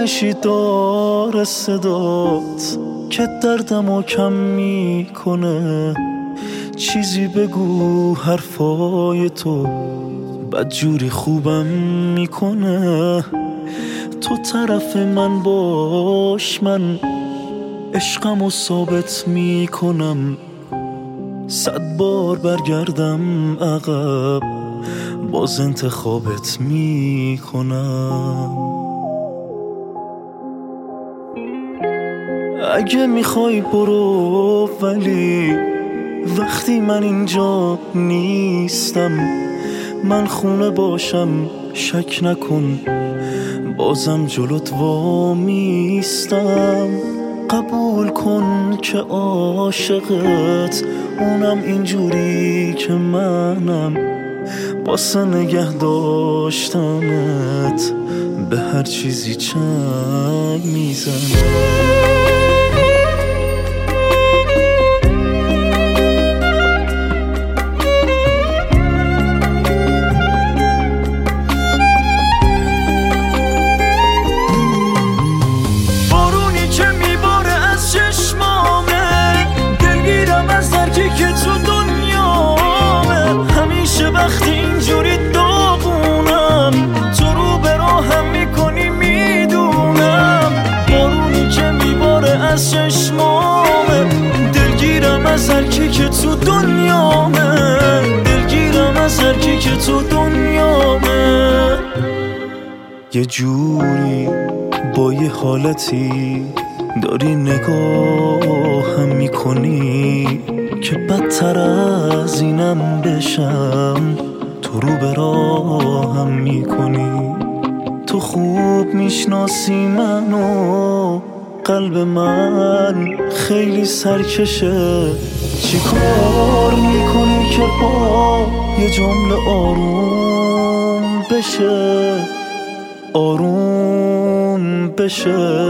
آرامشی داره صدات که دردمو کم میکنه. چیزی بگو حرفای تو بدجوری خوبم میکنه. تو طرف من باش، من عشقمو ثابت میکنم. 100 بار برگردم عقب باز انتخابت میکنم. اگه میخوای برو، ولی وقتی من اینجا نیستم، من خونه باشم شک نکن بازم جلوت وامیستم. قبول کن که عاشقت، اونم اینجوری که منم. واسه نگه داشتنت به هر چیزی چنگ میزنم. وقتی اینجوری داغونم، تو رو به راهم میکنی میدونم. بارونی که میباره از چشمامه، دلگیرم از هرکی که تو دنیامه. دلگیرم از هرکی که تو دنیامه. یه جوری با یه حالتی داری نگاهم میکنی که بدتر از اینم بشم. تو رو به راهم میکنی. تو خوب میشناسی منو، قلب من خیلی سرکشه. چی کار میکنی که با یه جمله آروم بشه، آروم بشه.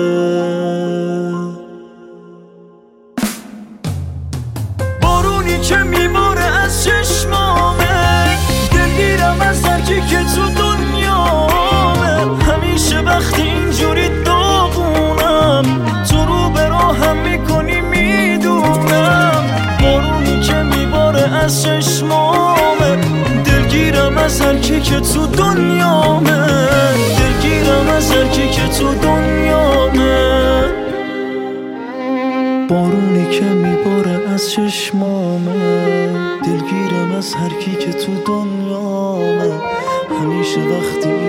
که میباره از چشمامه، دلگیرم از هرکی که تو دنیامه. همیشه وقتی اینجوری داغونم، تو رو به راهم میکنی میدونم. بارونی که میباره از چشمامه، دلگیرم از هرکی که تو دنیامه. دلگیرم از هرکی که تو دنیامه. بارونی که میباره از چشمامه، دلگیرم از هرکی که تو دنیامه. همیشه وقتی